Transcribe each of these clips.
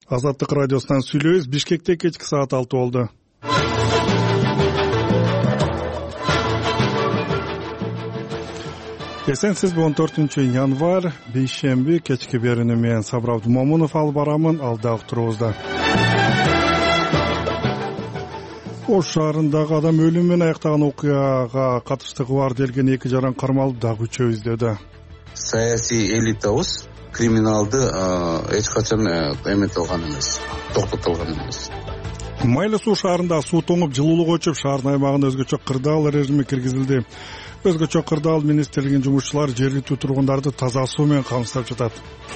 Азаттык радиосунан сүйлөйбүз. Бишкекте кечки саат 6 болду. Эсенсизби 14 январь бейшемби кечки берүүнү менен Сабыр Абдумомунов алып барамын. Алда турубузда. Ош шаарындагы адам өлүмү менен аяктаган окуяга катыштыгы бар делген 2 жаран кармалып дагы 3 издөөдө. Саясий элитабыз криминалды эч качан эметилган эмес, токтотулган эмес. Майлы суу шаарында суу тоңуп жылуулук өчүп, шаардын аймагына өзгөчө кырдаал режими киргизилди. Өзгөчө кырдаал министрлигинин жумушчулары жергиликтүү тургундарды таза суу менен камсыздап жатат.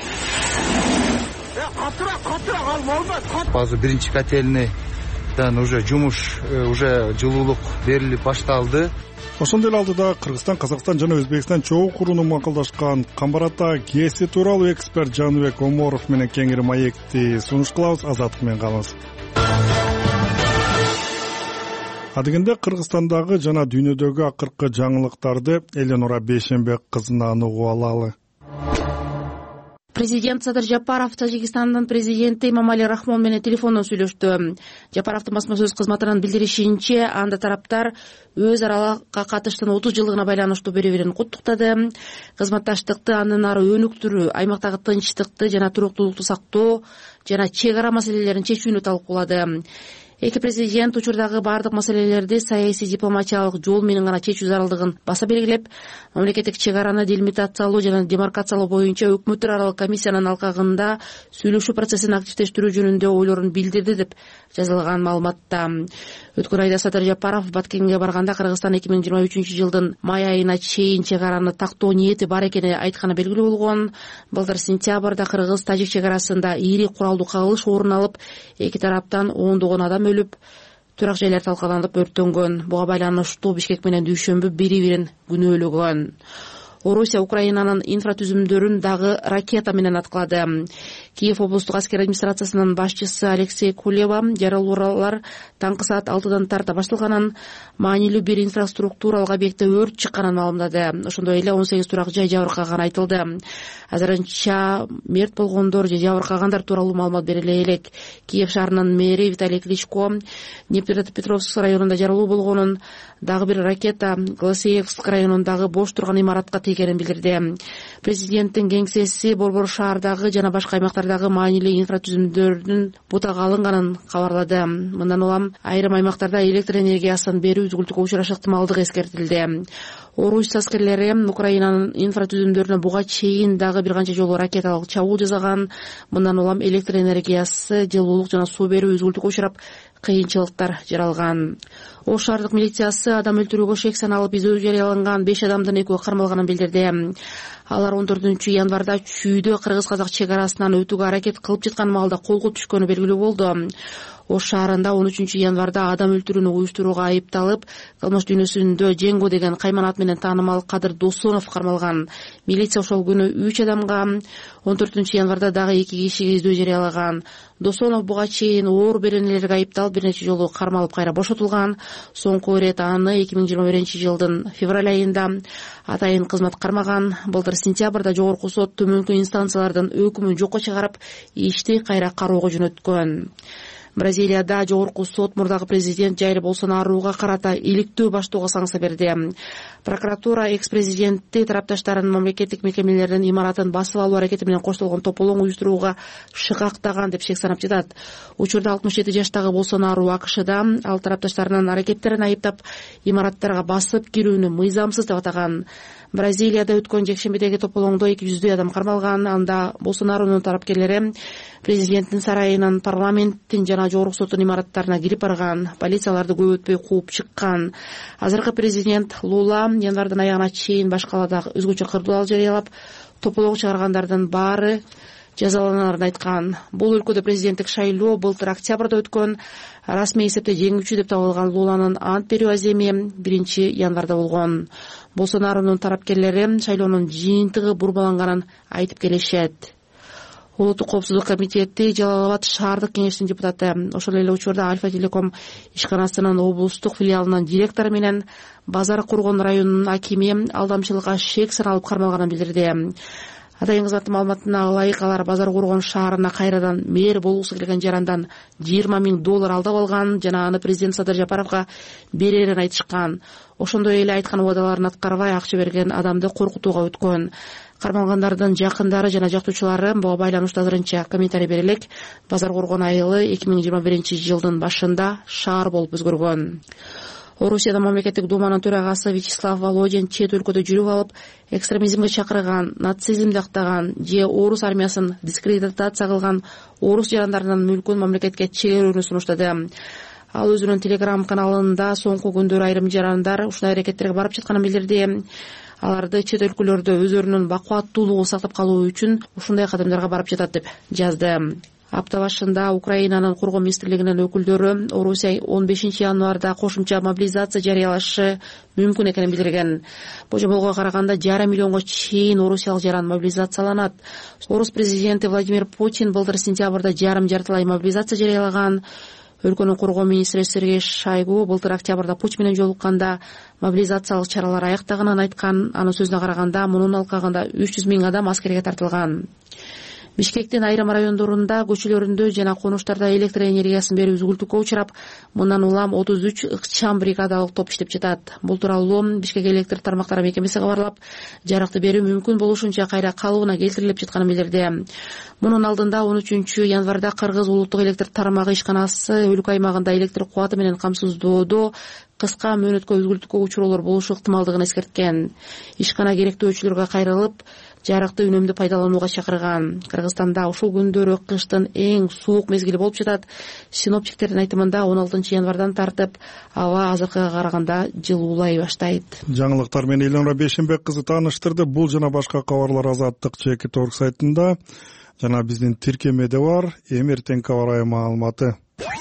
Базы биринчи котельныйдан уже жумуш, уже жылуулук берилип башталды. Ошондой эле алдыда Кыргызстан, Казакстан жана Өзбекстан чогуу курууну макулдашкан Камбарата ГЭСи тууралуу эксперт Жаныбек Оморов менен кеңири маекти сунуш кылабыз. Азаттык менен калыңыз. Адегенде Кыргызстандагы жана дүйнөдөгү акыркы жаңылыктарды Эленора Бейшембек кызынан угуп алалы. Президент Садыр Жапаров Тажикстандын президенти Эмомали Рахмон менен телефондон сүйлөштү. Жапаровдун басма сөз кызматынан билдиришинче, анда тараптар өз аралыкка катыштын 30 жылдыгына байланыштуу бири-бирин куттуктады. Кызматташтыкты андан ары өнүктүрүү, аймактагы тынчтыкты жана туруктуулукту сактоо жана чек ара маселелерин чечүүнү талкуулады. Эки президент учурдагы бардык маселелерди саясий дипломатиялык жол менен гана чечүү зарылдыгын баса белгилеп, мамлекеттик чек араны делимитациялоо жана демаркациялоо боюнча өкмөттөр аралык комиссиянын алкагында сүйлөшүү процессин активдештирүү жөнүндө ойлорун билдирди деп жазылган маалыматта. Өткөн айда Садыр Жапаров Баткенге барганда Кыргызстан 2023 май айына чейин чек араны тактоо ниети бар экени айтканы белгилүү болгон. Былтыр сентябрда Кыргыз-Тажик чек арасында ири куралдуу кагылыш орун алып, эки тараптан ондогон адам өлүп, турак жайлар талкаланып өрттөнгөн. Буга байланыштуу Бишкек менен Дүйшөмбү бири-бирин күнөөлөгөн. Орусия Украинанын инфратүзүмдөрүн дагы ракета менен аткылады. Киев облустук аскер администрациясынын башчысы Алексей Кулева жарылуулар таңкы саат 6-дан тарта башталганын, маанилүү бир инфраструктуралык объектте өрт чыкканын маалымдады. Ошондой эле 18 турак жай жабыркаганы айтылды. Азырынча мерт болгондор же жабыркагандар тууралуу маалымат бериле элек. Киев шаарынын мэри Виталий Кличко Днепропетровск районунда жарылуу болгонун, дагы бир ракета Голосеевск районундагы бош турган имаратка тегенин билдирди. Президенттин кеңсеси Борбор шаардагы жана башка аймактардагы маанилүү инфратүзүмдөрдүн бутага алынганын кабарлады. Мындан улам айрым аймактарда электр энергиясын берүү үзгүлтүккө учурашы ыктымалдыгы эскертилди. Орус аскерлери Украинанын инфратүзүмдөрүнө буга чейин дагы бир канча жолу ракеталык чабуул жасаган. Мындан улам электр энергиясы, жылуулук жана суу берүү үзгүлтүккө учурап, кыйынчылыктар жаралган. Ош шаардык милициясы адам өлтүрүүгө шек саналып издөө жарыяланган 5 адамдын экөө кармалганын билдирди. Алар 14 январда Чүйдө кыргыз-казак чек арасынан өтүүгө аракет кылып жаткан маалда колго түшкөнү белгилүү болду. Ош шаарында 13 январда адам өлтүрүүнү уюштурууга айыпталып, кылмыш дүйнөсүндө Жеңго деген кайман ат менен таанымал Кадыр Досонов кармалган. Милиция ошол күнү 3 адамга, 14 январда дагы 2 кишиге издөө жарыялаган. Досонов буга чейин оор беренелерге айыпталып бир нече жолу кармалып кайра бошотулган. Соңку ирет аны 2021 жылдын февраль айында атайын кызмат кармаган. Былтыр сентябрда жогорку сот төмөнкү инстанциялардын өкүмүн жокко чыгарып, ишти кайра кароого жөнөткөн. Бразилияда жогорку сот мурдагы президент Жайыр Болсонарууга карата иликтөө баштоого санкция берди. Прокуратура экс-президентти тарапташтарын мамлекеттик мекемелердин имаратын басып алуу аракети менен коштолгон тополоң уюштурууга шыкактаган деп шек санап жатат. Учурда 67 жаштагы Болсонаруу АКШда, ал тарапташтарынын аракеттерин айыптап, имараттарга басып кирүүнү мыйзамсыз деп атаган. Бразилияда өткөн жекшембидеги тополоңдо 200 адам кармалган. Анда Болсонаруунун тарапкерлери президенттин сарайынын, парламенттин жана жогорку соттун имараттарына кирип барган. Полицияларды көп өтпөй кууп чыккан. Азыркы президент Лула январдын аягына чейин баш калаадагы өзгөчө кырдаал жарыялап, тополоң чыгаргандардын баары жазаланарын айткан. Бул өлкөдө президенттик шайлоо былтыр октябрда өткөн. Расмий эсепте жеңүүчү деп табылган Луланын ант берүү аземи 1 январда болгон. Болсонаруунун тарапкерлери шайлоонун жыйынтыгы бурмаланганын айтып келишет. Улуттук коопсуздук комитети Жалал Абад шаардык кеңештин депутаты. Ошол эле учурда Альфа Телеком ишканасынын облустук филиалынын директору менен Базар Кургон районунун акими алдамчылыкка шек саналып кармалганын билдирди. Атайын кызматтын маалыматына ылайык алар Базар Коргон шаарына кайрадан мэр болгусу келген жарандан $20,000 алдап алган жана аны президент Садыр Жапаровго берерин айтышкан. Ошондой эле айткан убадаларын аткарбай акча берген адамды коркутууга өткөн. Кармалгандардын жакындары жана жактоочулары буга байланыштуу азырынча комментарий бере элек. Базар Коргон айылы 2021-жылдын башында шаар болуп өзгөргөн. Орусияда мамлекеттик думанын төрагасы Вячеслав Володин чет өлкөдө жүрүп алып, экстремизмге чакырган, нацизмди актаган же орус армиясын дискредитация кылган орус жарандарынын мүлкүн мамлекетке чегерүүнү сунуштады. Ал өзүнүн Telegram каналында соңку күндөрү айрым жарандар ушундай аракеттерге барып жатканын билдирди. Аларды чет өлкөлөрдө өздөрүнүн бакубаттуулугун сактап калуу үчүн ушундай кадамдарга барып жатат деп жазды. Апта башында Украинанын Коргоо министрлигинин өкүлдөрү Орусия 15 январда кошумча мобилизация жарыялашы мүмкүн экенин билдирген. Божомолго караганда 5,5 миллионго чейин орусиялык жаран мобилизацияланат. Орус президенти Владимир Путин былтыр сентябрда жартылай мобилизация жарыялаган. Өлкөнүн коргоо министри Сергей Шойгу былтыр октябрда Путин менен жолукканда мобилизациялык чаралар аяктаганын айткан. Анын сөзүнө караганда мунун алкагында 300,000 адам аскерге тартылган. Бишкектин айрым райондорунда, көчөлөрүндө жана конуштарда электр энергиясын берүү үзгүлтүккө учурап, мындан улам 33 ыкчам бригадалык топ иштеп жатат. Бул тууралуу Бишкек электр тармактары мекемеси кабарлап, жарыкты берүү мүмкүн болушунча кайра калыбына келтирилип жатканын билдирди. Мунун алдында 13 январда Кыргыз улуттук электр тармагы ишканасы өлкө аймагында электр кубаты менен камсыздоодо кыска мөөнөткө үзгүлтүккө учуроолор болушу ыктымалдыгын эскерткен. Ишкана керектүү өчүлөргө кайрылып, жарыкты үнөмдүү пайдаланууга чакырган. Кыргызстанда ушул күндөрү кыштын эң суук мезгили болуп жатат. Синоптиктердин айтымында 16 январдан тартып аба азыркыга караганда жылуулай баштайт. Жаңылыктар менен Элнура Бейшенбек кызы тааныштырды. Бул жана башка кабарлар Азаттык ЧК сайтында жана биздин тиркемеде бар. Эртең аба ырайы маалыматы.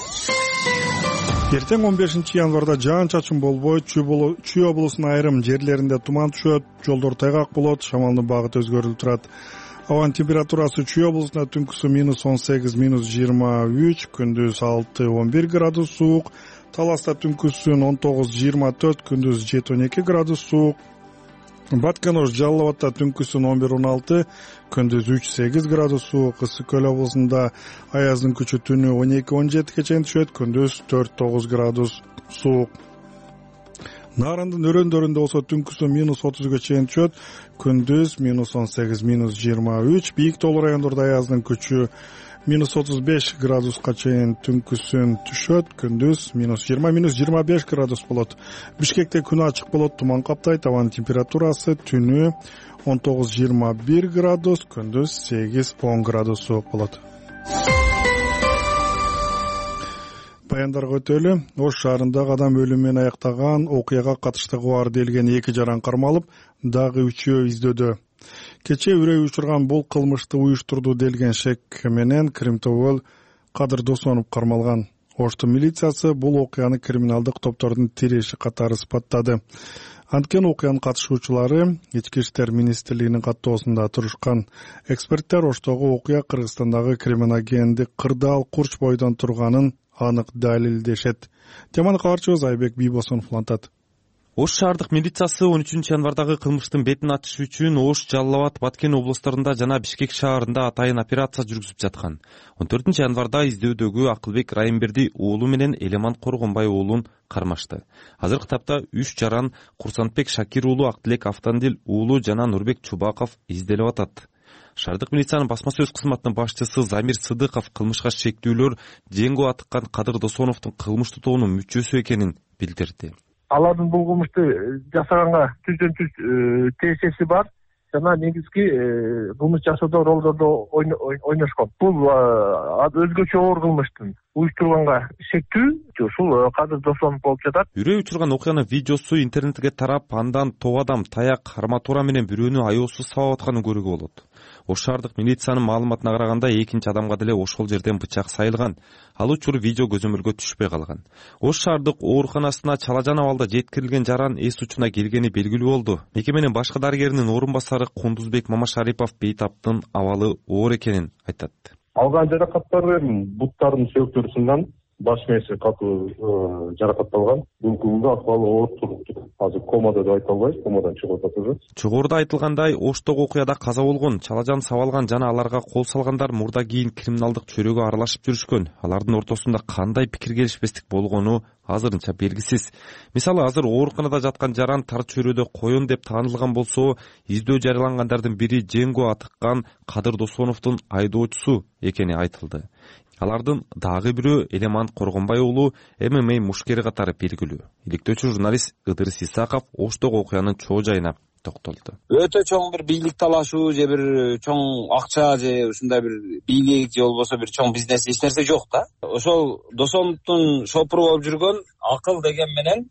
Эртең 15 январда жаан-чачын болбойт. Чүй облусунун айрым жерлеринде туман түшөт, жолдор тайгак болот, шамалдын багыты өзгөрүлүп турат. Абанын температурасы Чүй облусунда түнкүсү -18, -23, күндүз 6-11 градус суук, Таласта түнкүсүн 19-24, күндүз 7-12 градус суук. Баткен Ош Жалал Абадта түнкүсүн 11-16, күндүз 3-8 градус суук. Ысык Көл облусунда аяздын күчү түнү 12-17 чейин түшөт, күндүз 4-9 градус суук. Нарындын өрөөндөрүндө болсо түнкүсү -30 чейин түшөт, күндүз -18, -23. Бийик тоолуу райондордо аяздын күчү -35 градуска чейин түнкүсүн түшөт, күндүз -20, -25 градус болот. Бишкекте күн ачык болот, туман каптайт. Абанын температурасы түнү 19-21 градус, күндүз 8-10 градус суук болот. Баяндарга өтөлү. Ош шаарындагы адам өлүмүнөн аяктаган окуяга катыштыгы бар делген 2 жаран кармалып, дагы 3-өө издөөдө. Кече үрөй учурган бул кылмышты уюштурду делген шек менен Кримтобол Кадыр Досонов кармалган. Оштун милициясы бул окуяны криминалдык топтордун тиреши катары сыпаттады. Анткени окуянын катышуучулары Ички иштер министрлигинин каттоосунда турушкан. Эксперттер Оштогу окуя Кыргызстандагы криминогендик кырдаал курч бойдон турганын анык далилдешет. Теманы кабарчыбыз Айбек Бийбосонов улантат. Ош шаардык милициясы 13 январдагы кылмыштын бетин ачыш үчүн Ош, Жалал Абад, Баткен облустарында жана Бишкек шаарында атайын операция жүргүзүп жаткан. 14 январда издөөдөгү Акылбек Райымберди уулу менен Элеман Коргонбай уулун кармашты. Азыркы тапта 3 жаран Курсантбек Шакир уулу, Актилек Автандил уулу жана Нурбек Чубаков изделип атат. Шаардык милициянын басма сөз кызматынын башчысы Замир Сыдыков кылмышка шектүүлөр жеңгөө атыккан Кадыр Досоновдун кылмыштуу тобунун мүчөсү экенин билдирди. Алардын бул кылмышты жасаганга түздөн түз тиешеси бар жана негизги кылмыш жасоодо ролдорду ойношкон. Бул өзгөчө оор кылмыштын уюштурганга шектүү ушул Кадыр Досонов болуп жатат. Үрөй учурган окуянын видеосу интернетке тарап, андан топ адам таяк, арматура менен бирөөнү аяосуз сабап атканын көрүүгө болот. Ош шаардык милициянын маалыматына караганда экинчи адамга деле ошол жерден бычак сайылган. Ал учур видео көзөмөлгө түшпөй калган. Ош шаардык ооруканасына чалажан абалда жеткирилген жаран эс учуна келгени белгилүү болду. Мекеменин башкы дарыгеринин орун басары Кундузбек Мамашарипов бейтаптын абалы оор экенин айтат. Алган жаракаттардын буттарынын сөөктөрү сынган, баш мээси катуу жаракатталган. Бүгүнкү күндө акыбалы оор туруктуу. Азыр комада деп айта албайбыз, комадан чыгып атат. Жогоруда айтылгандай, Оштогу окуяда каза болгон, чалажан сабалган жана аларга кол салгандар мурда кийин криминалдык чөйрөгө аралашып жүрүшкөн. Алардын ортосунда кандай пикир келишпестик болгону азырынча белгисиз. Мисалы, азыр ооруканада жаткан жаран тар чөйрөдө коен деп таанылган болсо, издөө жарыялангандардын бири Женго атыккан Кадыр Досоновдун айдоочусу экени айтылды. Алардын дагы бирөө Элеман Коргонбай уулу ММА мушкери катары белгилүү. Иликтөөчү журналист Ыдырыс Исаков Оштогу окуянын чоо жайына токтолду. Өтө чоң бир бийлик талашуу же бир чоң акча же ушундай бир бийлик же болбосо бир чоң бизнес эч нерсе жок да. Ошол Досоновдун шопуру болуп жүргөн Акыл деген менен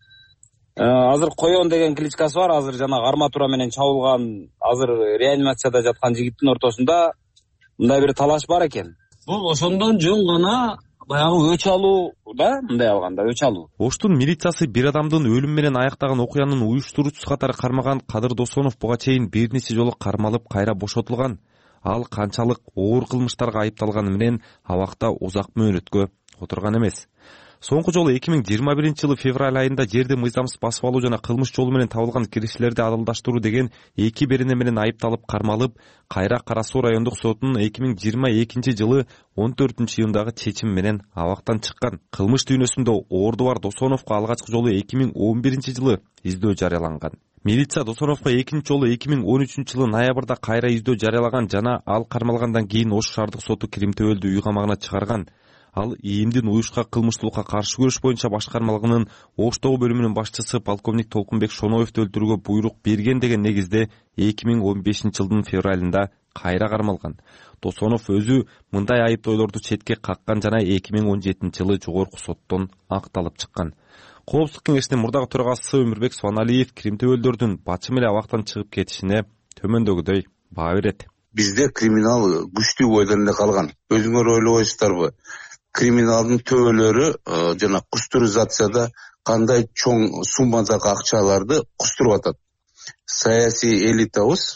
азыр Коен деген кличкасы бар. Азыр жанагы арматура менен чабылган, азыр реанимацияда жаткан жигиттин ортосунда мындай бир талаш бар экен. Бул ошондон жөн гана баягы өч алуу да, мындай алганда өч алуу. Оштун милициясы бир адамдын өлүм менен аяктаган окуянын уюштуруучусу катары кармаган Кадыр Досонов буга чейин бир нече жолу кармалып кайра бошотулган. Ал канчалык оор кылмыштарга айыпталганы менен абакта узак мөөнөткө отурган эмес. Соңку жолу 2021-жылы февраль айында жерди мыйзамсыз басып алуу жана кылмыш жолу менен табылган киришчилерди адалдаштыруу деген 2 берене менен айыпталып кармалып, кайра Кара Суу райондук сотунун 2022-жылы 14-июндагы чечими менен абактан чыккан. Кылмыш дүйнөсүндө оорду бар Досоновго алгачкы жолу 2011-жылы издөө жарыяланган. Милиция Досоновго экинчи жолу 2013-жылы ноябрда кайра издөө жарыялаган жана ал кармалгандан кийин Ош шаардык соту Кримтөөлдү үй камагына чыгарган. Ал ИИМдин уюшка кылмыштуулукка каршы күрөш боюнча башкармалыгынын Оштогу бөлүмүнүн башчысы полковник Толкунбек Шоноевду өлтүрүүгө буйрук берген деген негизде 2015-жылдын февралында кайра кармалган. Досонов өзү мындай айыптоолорду четке каккан жана 2017-жылы жогорку соттон акталып чыккан. Коопсуздук кеңешинин мурдагы төрагасы Өмүрбек Суаналиев кримтөөлдөрдүн бачы эле абактан чыгып кетишине төмөндөгүдөй баа берет. Бизде криминал күчтүү бойдон калган. Өзүңөр ойлобойсуздарбы? Криминалдын төбөлөрү жана кустуризацияда кандай чоң суммадагы акчаларды кустуруп атат. Саясий элитабыз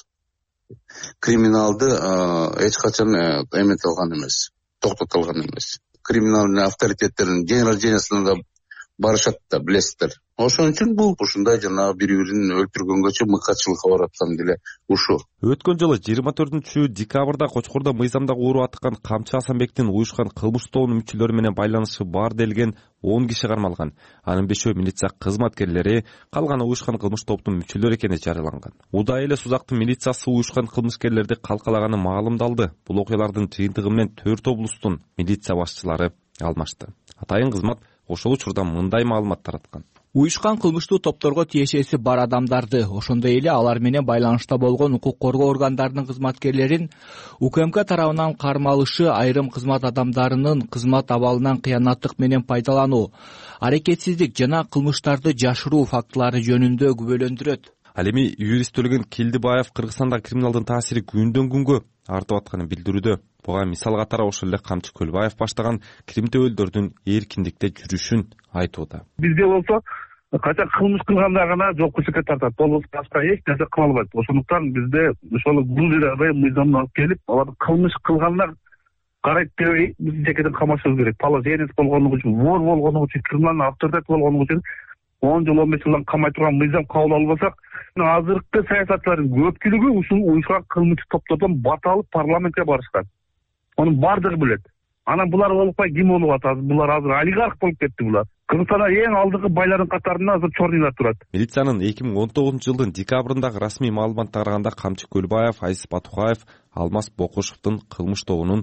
криминалды эч качан эметилган эмес, токтотулган эмес. Криминалдын авторитеттеринин день рождениясына да барышат да, билесиздер. Ошон үчүн бул ушундай жана бири-бирин өлтүргөнгөчө мыкачылыкка бараткан деле ушу. Өткөн жылы 24-декабрда Кочкордо мыйзамдагы ууру атыккан Камчы Асанбектин уюшкан кылмыш тобунун мүчөлөрү менен байланышы бар делген 10 киши кармалган. Анын 5-өө милиция кызматкерлери, калганы уюшкан кылмыш топтун мүчөлөрү экени жарыяланган. Удай эле Сузактын милициясы уюшкан кылмышкерлерди калкалаганы маалымдалды. Бул окуялардын жыйынтыгы менен 4 облустун милиция башчылары алмашты. Атайын кызмат ошол учурда мындай маалымат тараткан. Уюшкан кылмыштуу топторго тиешеси бар адамдарды, ошондой эле алар менен байланышта болгон укук коргоо органдарынын кызматкерлерин УКМК тарабынан кармалышы, айрым кызмат адамдарынын кызмат абалынан кыянаттык менен пайдалануу, аракетсиздик жана кылмыштарды жашыруу фактылары жөнүндө күбөлөндүрөт. Ал эми юрист Төлөгөн Келдибаев Кыргызстанда криминалдын таасири күндөн күнгө артып атканын билдирүүдө. Буга мисал катары ошол эле Камчы Көлбаев баштаган кримтөөлдөрдүн эркиндикте жүрүшүн айтууда. Бизде болсо качан кылмыш кылганда гана жоопкерчиликке тартат. Болбосо башка эч нерсе кыла албайт. Ошондуктан бизде ошол бул жерге мыйзамды алып келип, алар кылмыш кылгандар карайт дебей, биз жекеден камашыбыз керек. Положенец болгону үчүн, вор болгону үчүн, криминалдын авторитет болгону үчүн 10 жыл 15 жылдан камай турган мыйзам кабыл албасак, азыркы саясатчылардын көпчүлүгү ушул уюшкан кылмыш топтордон бата алып парламентке барышкан. Анын бардыгы билет. Анан булар болупай ким болуп атат? Булар азыр олигарх болуп кетти булар. Кыргызстанда эң алдыңкы байлардын катарында азыр чорныйлар турат. Милициянын 2019-жылдын декабрындагы расмий маалыматына караганда Камчы Көлбаев, Айсиз Батукаев, Алмаз Бокушевдун кылмыш тобунун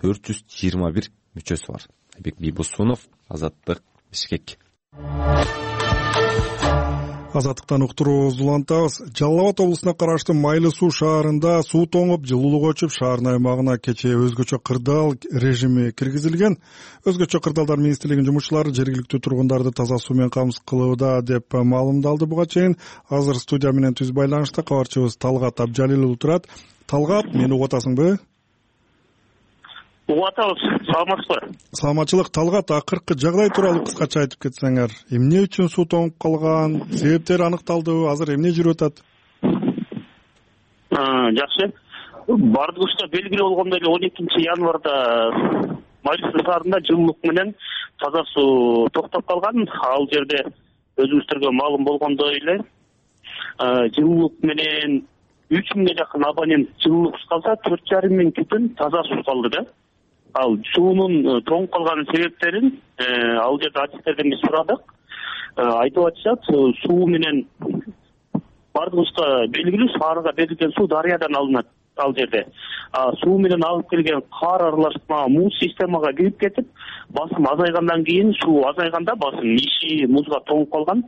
421 мүчөсү бар. Айбек Бийбусунов, Азаттык, Бишкек. Азаттыктан уктуруубузду улантабыз. Жалал Абад облусуна караштуу Майлы Суу шаарында суу тоңуп, жылуулук өчүп, шаардын аймагына кечээ өзгөчө кырдаал режими киргизилген. Өзгөчө кырдаалдар министрлигинин жумушчулары жергиликтүү тургундарды таза суу менен камсыз кылууда деп маалымдалды буга чейин. Азыр студия менен түз байланышта кабарчыбыз Талгат Абжалил уулу турат. Талгат, мени угуп атасыңбы? Угуп атабыз. Саламатсызбы? Саламатчылык. Талгат, акыркы жагдай тууралуу кыскача айтып кетсеңер. Эмне үчүн суу тоңуп калган? Себептери аныкталдыбы? Азыр эмне жүрүп атат? Жакшы. Бардыгыбызга белгилүү болгондой эле 12 январда Майлы Суу шаарында жылуулук менен таза суу токтоп калган. Ал жерде өзүңүздөргө маалым болгондой эле жылуулук менен 3000 жакын абонент жылуулуксуз калса, 4,5 түтүн таза суу калды да. Ал суунун тоңуп калган себептерин ал жерде артисттерден биз сурадык. Айтып атышат, суу менен бардыгыбызга белгилүү, шаарга берилген суу дарыядан алынат ал жерде. Суу менен агып келген кар аралашма муз системага кирип кетип, басым азайгандан кийин, суу азайганда басым иши музга тоңуп калган.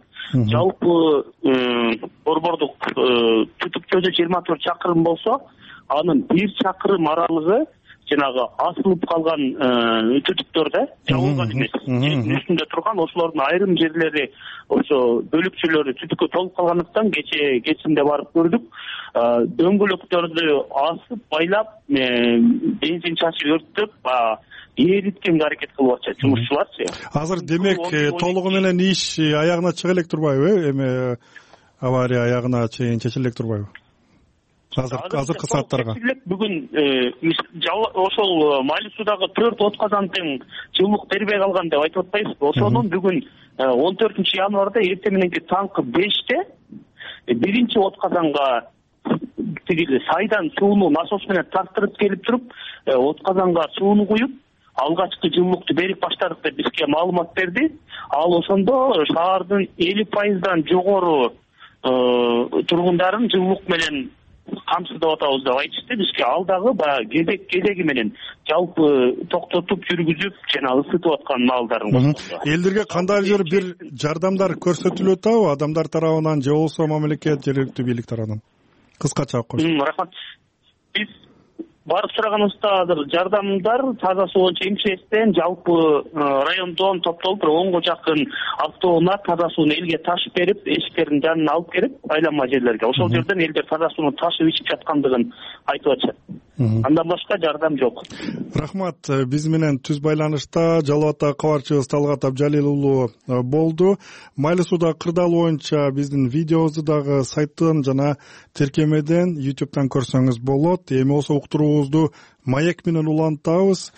Жалпы борбордук түтүк көзү 24 чакырым болсо, анын 1 чакырым аралыгы жанагы асылып калган түтүктөр да, жабылган эмес. Жердин үстүндө турган ошолордун айрым жерлери, ошо бөлүкчөлөрү түтүккө толуп калгандыктан кечинде барып көрдүк. Дөңгөлөктөрдү асып, байлап, бензин чачып өрттөп, эриткенге аракет кылып атышат жумушчуларчы. Азыр демек толугу менен иш аягына чыга элек турбайбы? Эми авария аягына чейин чечиле элек турбайбы? Азыркы сааттарга бүгүн ошол Майлуу суудагы 4 отказан тең жылуулук бербей калган деп айтып атпайбызбы? Ошонун бүгүн 14-январда эртең мененки таңкы 5-те 1-чи отказанга тиги сайдан сууну насос менен тартырып келип туруп, отказанга сууну куюп, алгачкы жылуулукту берип баштадык деп бизге маалымат берди. Ал ошондо шаардын 50%дан жогору тургундарын жылуулук менен камсыздап атабыз деп айтышты. Бизге ал дагы кезеги менен жалпы токтотуп жүргүзүп жана ысытып аткан маалдарын. Элдерге кандайдыр бир жардамдар көрсөтүлүп атабы адамдар тарабынан же болбосо мамлекет, жергиликтүү бийлик тарабынан? Кыскача кош. Рахмат. Биз барып сураганыбызда жардамдар таза суу боюнча МЧСтен жалпы райондон топтолуп 10га жакын автоунаа таза сууну элге ташып берип, эшиктердин жанына алып келип, айланма жерлерге. Ошол жерден элдер таза сууну ташып ичип жаткандыгын айтып атышат. Андан башка жардам жок. Рахмат. Биз менен түз байланышта Жалал Абадтагы кабарчыбыз Талгат Абжалил уулу болду. Майлуу сууда кырдаал боюнча биздин видеобузду дагы сайттан жана тиркемеден YouTube'дан көрсөңүз болот. Эми болсо уктуруубузду маек менен улантабыз.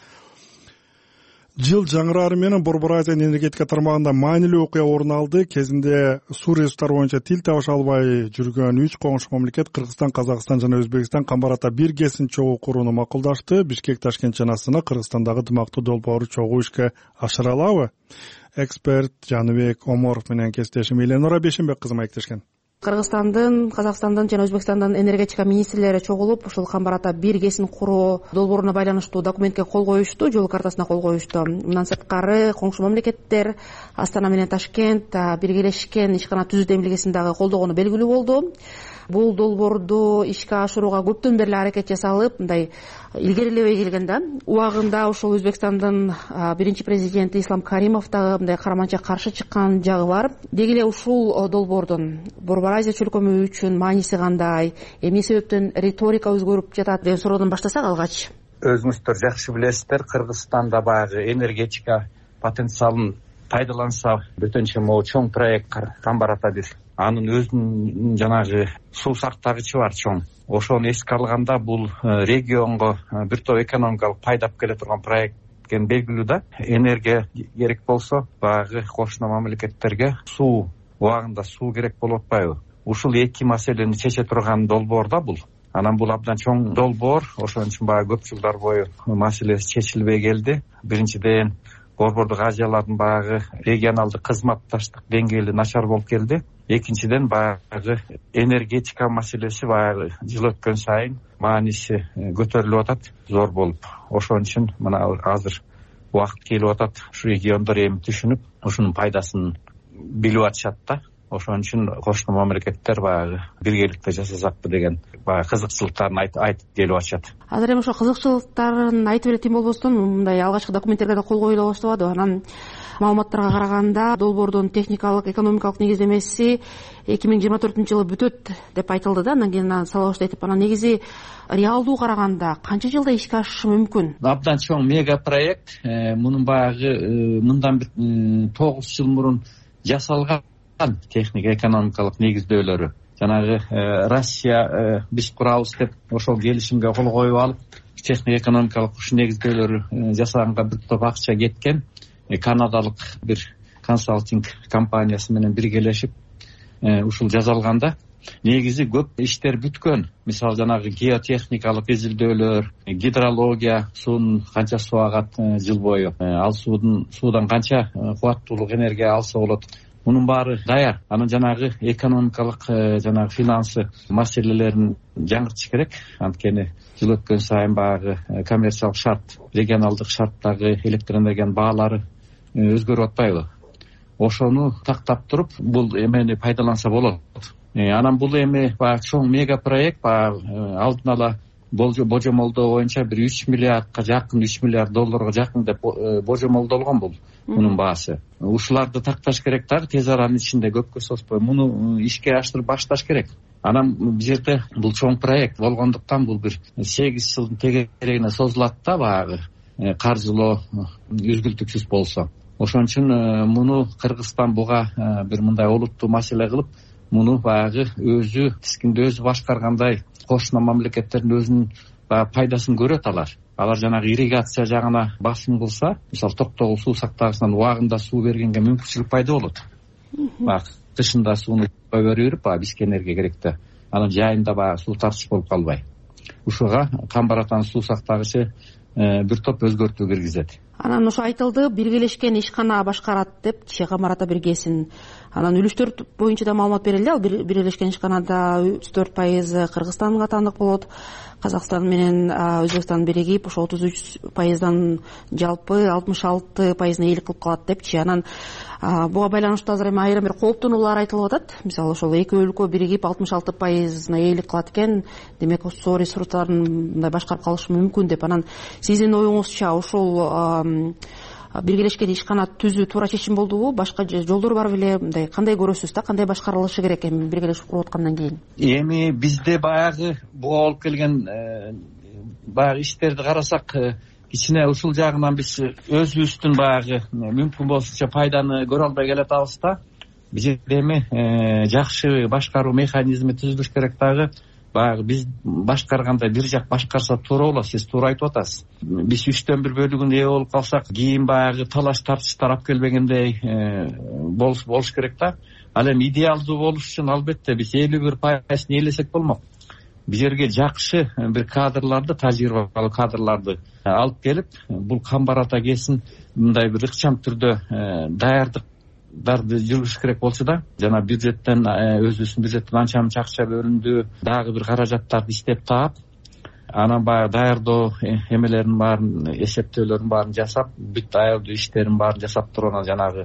Жыл жаңырары менен Борбор Азия энергетика тармагында маанилүү окуя орун алды. Кезинде суу ресурстары боюнча тил табыша албай жүргөн 3 коңшу мамлекет Кыргызстан, Казакстан жана Өзбекстан камбарата бир кесин чогуу курууну макулдашты. Бишкек, Ташкент жана Астана Кыргызстандагы дымактуу долбоору чогуу ишке ашыра алабы? Эксперт Жаныбек Оморов менен кесиптешим Эленора Бешенбек кызы маектешкен. Кыргызстандын, Казакстандын жана Өзбекстандын энергетика министрлери чогулуп, ушул камбарата бир кесин куруу долбооруна байланыштуу документке кол коюшту, жол картасына кол коюшту. Мындан сырткары коңшу мамлекеттер Астана менен Ташкент биргелешкен ишкана түзүү демилгесин дагы колдогону белгилүү болду. Бул долбоорду ишке ашырууга көптөн бери аракет жасалып, мындай илгерилебей келген да. Убагында ошол Өзбекстандын биринчи президенти Ислам Каримов дагы мындай караманча каршы чыккан жагы бар. Деги эле ушул долбоордун Борбор Азия чөлкөмү үчүн мааниси кандай, эмне себептен риторика өзгөрүп жатат деген суроодон баштасак алгач. Өзүңүздөр жакшы билесиздер, Кыргызстанда баягы энергетика потенциалын пайдаланса, бөтөнчө могу чоң проект камбарата бир. Анын өзүнүн жанагы суу сактагычы бар чоң. Ошону эске алганда бул регионго бир топ экономикалык пайдап келе турган проект экен белгилүү да. Энергия керек болсо, баягы кошуна мамлекеттерге суу убагында суу керек болуп атпайбы? Ушул эки маселени чече турган долбоор да бул. Анан бул абдан чоң долбоор, ошон үчүн баягы көп жылдар бою маселеси чечилбей келди. Биринчиден Борбордук Азиялардын баягы регионалдык кызматташтык деңгээли начар болуп келди. Экинчиден баягы энергетика маселеси баягы жыл өткөн сайын мааниси көтөрүлүп атат, зор болуп. Ошон үчүн мына азыр убакыт келип атат, ушу региондор эми түшүнүп, ушунун пайдасын билип атышат да. Ошон үчүн кошуна мамлекеттер баягы биргеликте жасасакпы деген баягы кызыкчылыктарын айтып келип атышат. Азыр эми ошо кызыкчылыктарын айтып элек болбостон, мындай алгачкы документтерге да кол коюла баштабады. Анан маалыматтарга караганда долбоордун техникалык, экономикалык негиздемеси 2024-жылы бүтөт деп айтылды да. Андан кийин сала баштайт. Анан негизи реалдуу караганда канча жылда ишке ашышы мүмкүн? Абдан чоң мега проект. Мунун баягы мындан 9 жыл мурун жасалган техник экономикалык негиздөөлөрү. Жанагы Россия биз курабыз деп ошол келишимге кол коюп алып, техник экономикалык ушу негиздөөлөрү жасаганга бир топ акча кеткен. канадалык бир консалтинг компаниясы менен биргелешип ушул жасалганда негизи көп иштер бүткөн. Мисалы жанагы геотехникалык изилдөөлөр, гидрология, суунун канча суу агат жыл бою, ал суудан канча кубаттуулук энергия алса болот. Мунун баары даяр. Анан жанагы экономикалык жанагы финансы маселелерин жаңыртыш керек. Анткени жыл өткөн сайын баягы коммерциялык шарт, регионалдык шарттагы электр энергиянын баалары өзгөрүп атпайбы? Ошону тактап туруп бул эмени пайдаланса болот. Анан бул эми баягы чоң мега проект, алдын ала божомолдоо боюнча бир 3 миллиардка жакын, 3 миллиард долларга жакын деп божомолдолгон бул мунун баасы. Ушуларды такташ керек дагы тез аранын ичинде, көпкө созбой муну ишке аштырып башташ керек. Анан бул жерде бул чоң проект болгондуктан бул бир 8 жылдын тегерегине созулат да, баягы каржылоо үзгүлтүксүз болсо. Ошон үчүн муну Кыргызстан буга бир мындай олуттуу маселе кылып, муну баягы өзү тискинде өзү башкаргандай кошуна мамлекеттердин өзүнүн пайдасын көрөт алар. Алар жанагы ирригация жагына басым кылса, мисалы Токтогул суу сактагычынан убагында суу бергенге мүмкүнчүлүк пайда болот. Кышында сууну берип, бизге энергия керек да. Анан жайында баягы суу тартыш болуп калбай. Ушуга Камбар-Атанын суу сактагычы бир топ өзгөртүү киргизет. Анан ошо айтылды, биргелешкен ишкана башкарат деп Камбар-Ата биргесин. Анан үлүштөр боюнча да маалымат берилди. Ал биргелешкен ишканада 34% Кыргызстанга таандык болот. Казакстан менен Өзбекстан биригип ошо 33%дан жалпы 66%-ына ээлик кылып калат депчи. Анан буга байланыштуу азыр эми айрым бир кооптонуулар айтылып атат. Мисалы ошол эки өлкө биригип 66%-ына ээлик кылат экен, демек суу ресурстарын мындай башкарып калышы мүмкүн деп. Анан сиздин оюңузча ошол биргелешкен ишкана түзүү туура чечим болдубу? Башка жолдор бар беле? Мындай кандай көрөсүз да? Кандай башкарылышы керек эми биргелешип куруп аткандан кийин? Эми бизде баягы буга болуп келген баягы иштерди карасак, кичине ушул жагынан биз өзүбүздүн баягы мүмкүн болушунча пайданы көрө албай келатабыз да. Бизде эми жакшы башкаруу механизми түзүлүш керек дагы. Баягы биз башкарганда бир жак башкарса туура болот, сиз туура айтып атасыз. Биз 3/4 бөлүгүнө ээ болуп калсак, кийин баягы талаш тартыштар алып келбегендей болуш керек да. Ал эми идеалдуу болуш үчүн албетте биз 51%ын ээлесек болмок. Биз жерге жакшы бир кадрларды, тажрыйбалуу кадрларды алып келип, бул Камбар-Ата КЭСин мындай бир ыкчам түрдө даярдыктарды жүргүзүш керек болчу да. Жана бюджеттен, өзүбүздүн бюджеттен анча мынча акча бөлүндү, дагы бир каражаттарды иштеп таап, анан баягы даярдоо эмелерин баарын, эсептөөлөрүн баарын жасап, бүт аялдуу иштерин баарын жасап туруп, анан жанагы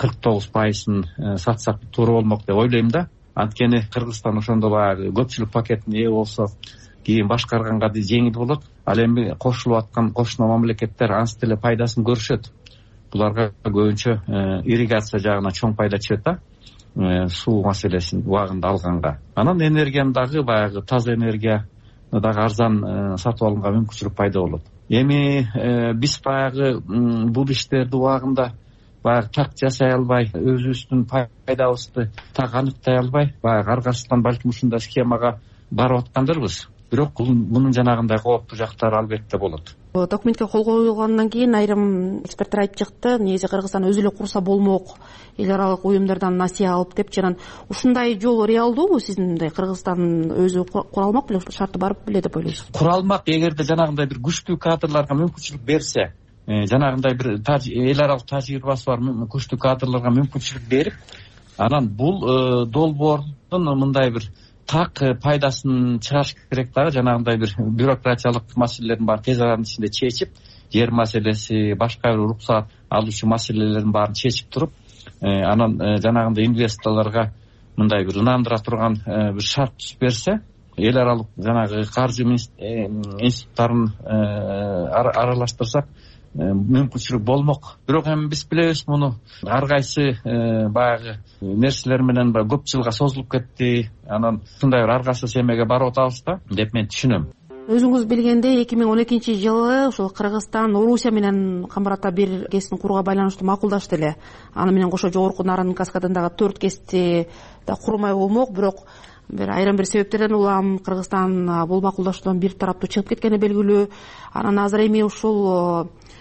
49%ын сатсак туура болмок деп ойлойм да. Анткени Кыргызстан ошондо баягы көпчүлүк пакетине ээ болсо, кийин башкарганга да жеңил болот. Ал эми кошулуп аткан кошуна мамлекеттер анча деле пайдасын көрүшөт. Буларга көбүнчө ирригация жагына чоң пайда чыгат да, суу маселесин убагында алганга. Анан энергияны дагы баягы таза энергия дагы арзан сатып алганга мүмкүнчүлүк пайда болот. Эми биз баягы бул иштерди убагында баягы так жасай албай, өзүбүздүн пайдабызды так аныктай албай, баягы аркасынан балким ушундай схемага барып аткандырбыз. Бирок мунун жанагындай кооптуу жактары албетте болот. Документке кол коюлгандан кийин айрым эксперттер айтып чыкты, негизи Кыргызстан өзү эле курса болмок, эл аралык уюмдардан насыя алып депчи. Анан ушундай жол реалдуубу? Сиздин мындай Кыргызстан өзү кура алмак беле, шарты бар беле деп ойлойсуз? Кура алмак, эгерде жанагындай бир күчтүү кадрларга мүмкүнчүлүк берсе, жанагындай бир эл аралык тажрыйбасы бар күчтүү кадрларга мүмкүнчүлүк берип, анан бул долбоордун мындай бир так пайдасын чыгарыш керек дагы. Жанагындай бир бюрократиялык маселелерин баарын тез аранын ичинде чечип, жер маселеси, башка бир уруксат алуучу маселелерин баарын чечип туруп, анан жанагындай инвесторлорго мындай бир ынандыра турган бир шарт түзүп берсе, эл аралык жанагы каржы институттарын аралаштырсак мүмкүнчүлүк болмок. Бирок эми биз билебиз, муну ар кайсы баягы нерселер менен көп жылга созулуп кетти. Анан ушундай бир аргасыз эмеге барып атабыз да деп мен түшүнөм. Өзүңүз билгендей 2012-жылы ошол Кыргызстан Орусия менен Камбар-Ата бир КЭСин курууга байланыштуу макулдашты эле. Аны менен кошо жогорку Нарын каскадындагы 4 КЭСти да курмай болмок. Бирок бир айрым бир себептерден улам Кыргызстан бул макулдашуудан бир тараптуу чыгып кеткени белгилүү. Анан азыр эми ушул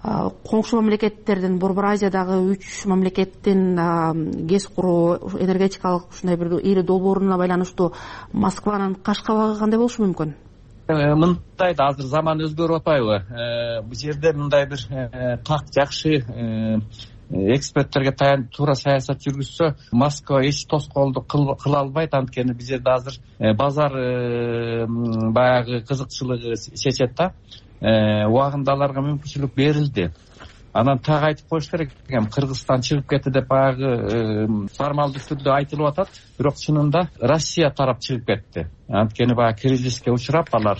коңшу мамлекеттердин Борбор Азиядагы 3 мамлекеттин ГЭС куруу энергетикалык ушундай бир ири долбооруна байланыштуу Москванын каш кабагы кандай болушу мүмкүн? Мындай да азыр заман өзгөрүп атпайбы? Бул жерде мындай бир так жакшы эксперттерге таянып туура саясат жүргүзсө, Москва эч тоскоолдук кыла албайт. Анткени биз жерде азыр базар баягы кызыкчылыгы чечет да. Убагында аларга мүмкүнчүлүк берилди. Анан так айтып коюш керек экен, Кыргызстан чыгып кетти деп баягы формалдуу түрдө айтылып атат, бирок чынында Россия тарап чыгып кетти. Анткени баягы кризиске учурап алар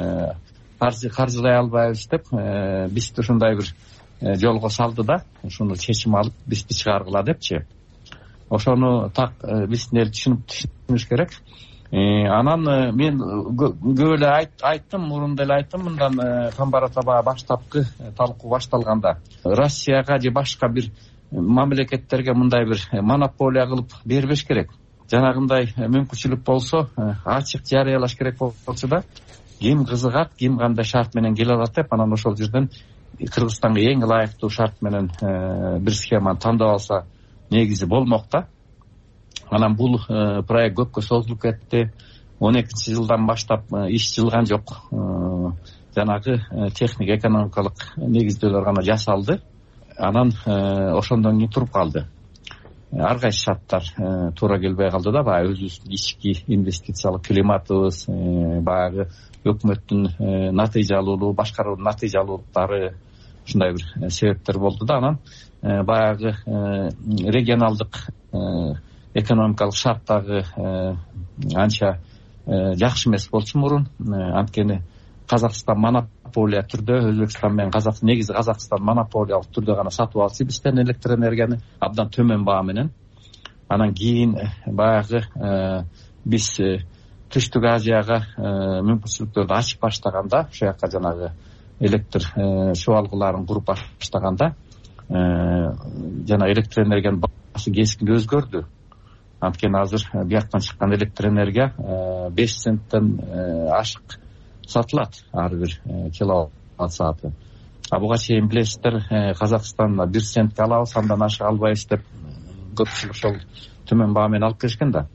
каржылай албайбыз деп бизди ушундай бир жолго салды да, ушуну чечим алып бизди чыгаргыла депчи. Ошону так биздин эл түшүнүш керек. Анан мен көп эле айттым, мурунда эле айттым, мындан Камбарата баштапкы талкуу башталганда Россияга же башка бир мамлекеттерге мындай бир монополия кылып бербеш керек. Жанагындай мүмкүнчүлүк болсо ачык жарыялаш керек болчу да, ким кызыгат, ким кандай шарт менен келе алат деп, анан ошол жерден Кыргызстанга эң ылайыктуу шарт менен бир схеманы тандап алса негизи болмок да. Анан бул проект көпкө созулуп кетти. 12-жылдан баштап иш жылган жок. Жанагы техник экономикалык негиздөөлөр гана жасалды. Анан ошондон кийин туруп калды. Ар кайсы шарттар туура келбей калды да, баягы өзүбүздүн ички инвестициялык климатыбыз, баягы өкмөттүн натыйжалуулугу, башкаруунун натыйжалуулуктары, ушундай бир себептер болду да. Анан баягы регионалдык экономикалык шарттагы анча жакшы эмес болчу мурун. Анткени Казакстан монополия түрдө, Өзбекстан менен негизи Казакстан монополиялык түрдө гана сатып алчу бизден электр энергияны абдан төмөн баа менен. Анан кийин баягы биз Түштүк Азияга мүмкүнчүлүктөрдү ачып баштаганда, ошол жака жанагы электр чубалгыларын куруп баштаганда жана электр энергиянын баасы кескин өзгөрдү. Анткени азыр бияктан чыккан электр энергия 5 центтен ашык сатылат ар бир киловатт сааты. Буга чейин билесиздер, Казакстанда 1 центке алабыз, андан ашык албайбыз деп көпчүлүк ошол төмөн баа менен алып келишкен да.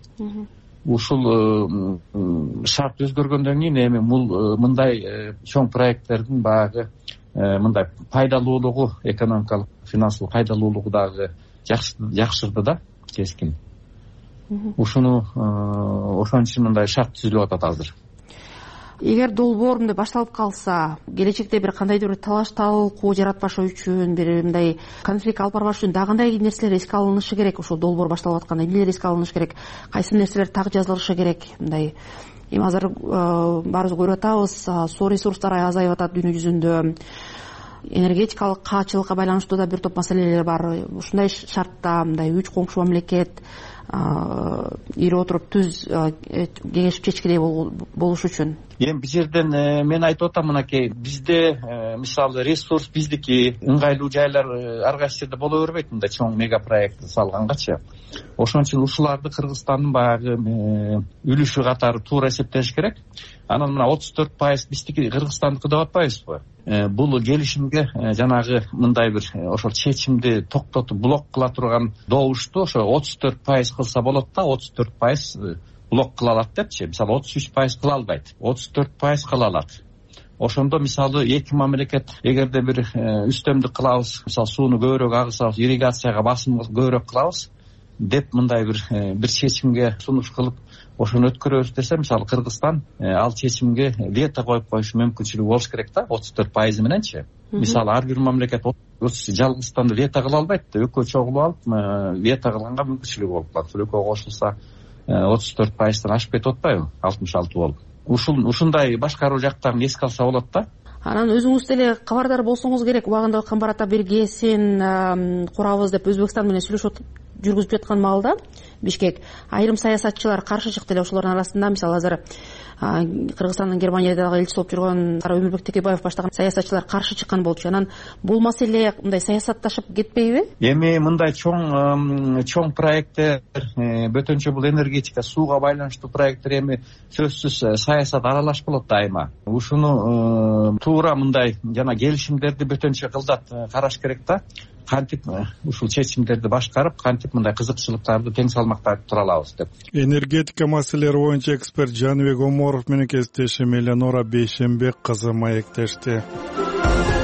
Ушул шарт өзгөргөндөн кийин эми мындай чоң проекттердин баягы мындай пайдалуулугу, экономикалык, финансылык пайдалуулугу дагы жакшырды да, кескин. Ушуну ошон үчүн мындай шарт түзүлүп атат азыр. Эгер долбоор мындай башталып калса, келечекте бир кандайдыр бир талаш талкуу жаратпаш үчүн, бир мындай конфликт алып барбаш үчүн дагы кандай нерселер эске алынышы керек? Ошол долбоор башталып атканда эмнелер эске алынышы керек? Кайсы нерселер так жазылышы керек? Мындай эми азыр баарыбыз көрүп атабыз, суу ресурстары азайып атат дүйнө жүзүндө. Энергетикалык каачылыкка байланыштуу да бир топ маселелер бар. Ушундай шартта мындай 3 коңшу мамлекет ири отуруп түз кеңешип чечкидей болуш үчүн. Эми бул жерден мен айтып атам, мынакей бизде мисалы ресурс биздики, ыңгайлуу жайлар ар кайсы жерде боло бербейт, мындай чоң мега проект салгангачы. Ошон үчүн ушуларды Кыргызстандын баягы үлүшү катары туура эсептеш керек. Анан мына 34% биздики Кыргызстандыкы деп атпайбызбы? Бул келишимге жанагы мындай бир ошол чечимди токтотуп блок кыла турган добушту ошо 34% кылса болот да, 34% блок кыла алат депчи. Мисалы 33% кыла албайт, 34% кыла алат. Ошондо мисалы эки мамлекет эгерде бир үстөмдүк кылабыз, мисалы сууну көбүрөөк агызабыз, ирригацияга басым көбүрөөк кылабыз деп мындай бир чечимге сунуш кылып ошону өткөрөбүз десе, мисалы Кыргызстан ал чечимге вето коюп коюш мүмкүнчүлүгү болуш керек да, 34% мененчи. Мисалы ар бир мамлекет жалгыздан вето кыла албайт да, экөө чогулуп алып вето кылганга мүмкүнчүлүгү болуп калат. Экөө кошулса 34%-тан ашып кетип атпайбы, 66 болуп. Ушундай башкаруу жактарын эске алса болот да. Анан өзүңүз деле кабардар болсоңуз керек. Убагында Камбарата бир ГЭСин курабыз деп Өзбекстан менен сүйлөшүп жүргүзүп жаткан маалда Бишкек айрым саясатчылар каршы чыкты эле. Ошолордун арасында мисалы азыр Кыргызстандын Германиядагы элчиси болуп жүргөн Өмүрбек Текебаев баштаган саясатчылар каршы чыккан болчу. Анан бул маселе мындай саясатташып кетпейби? Эми мындай чоң проекттер, бөтөнчө бул энергетика, сууга байланыштуу проекттер эми сөзсүз саясат аралаш болот дайыма. Ушуну туура мындай жана келишимдерди бөтөнчө кылдат караш керек да. Кантип ушул чечимдерди башкарып, кантип мындай кызыкчылыктарды тең салмактап тура алабыз деп. Энергетика маселелери боюнча эксперт Жаныбек Оморов менен кесиптешим Эленора Бейшембек кызы маектешти.